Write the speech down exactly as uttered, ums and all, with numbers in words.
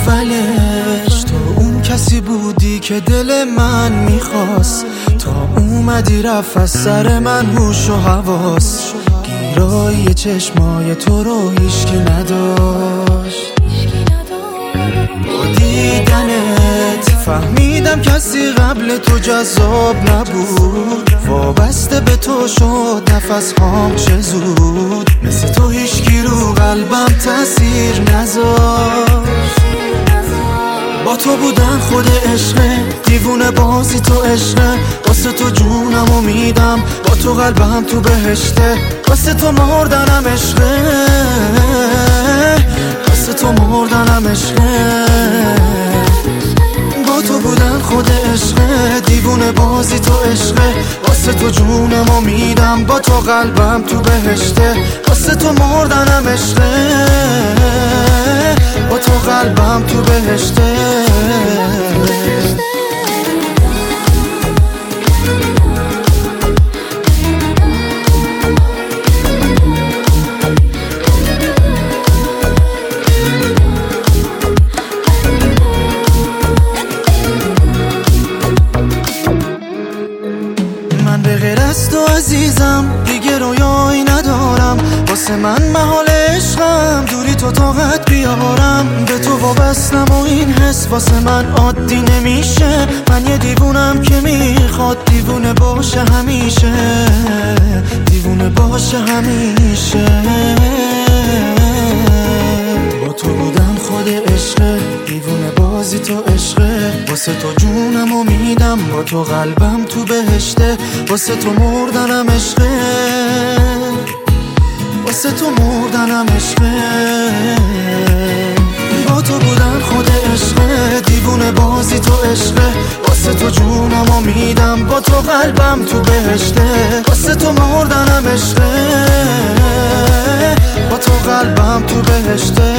اولش تو اون کسی بودی که دل من میخواست، تا اومدی رفت از سر من هوش و حواس. گیرای چشمای تو رو هیچکی نداشت. با دیدنت فهمیدم کسی قبل تو جذاب نبود. وابسته به تو شد نفس هام چه زود. مثل تو هیچکی رو قلبم تأثیر نذاشت. با تو بودن خود عشقه، دیوونه بازی تو عشقه. واسه تو جونمو میدم، با تو قلبم تو بهشته. واسه تو مردنم عشقه، واسه تو مردنم عشقه. با تو بودن خود عشقه، دیوونه بازی تو عشقه. واسه تو جونمو میدم، با تو قلبم تو بهشته. واسه تو مردنم عشقه، با تو قلبم تو بهشته. من به غیر از تو عزیزم دیگه رویایی ندارم. واسه من محال عشقم دوری تو طاقت بیارم. به تو وابستم و این حس واسه من عادی نمیشه. من یه دیوونم که میخواد دیوونه باشه همیشه، دیوونه باشه همیشه. با تو بودم خود عشقه، دیوونه بازی تو عشقه. واسه تو جونمو میدم، با تو قلبم تو بهشته. واسه تو مردنم عشقه، واسه تو مردنم عشقه. با تو بودن خود عشقه، دیوونه بازی تو عشقه. واسه تو جونمو میدم، با تو قلبم تو بهشته. واسه تو مردنم عشقه، با تو قلبم تو بهشته.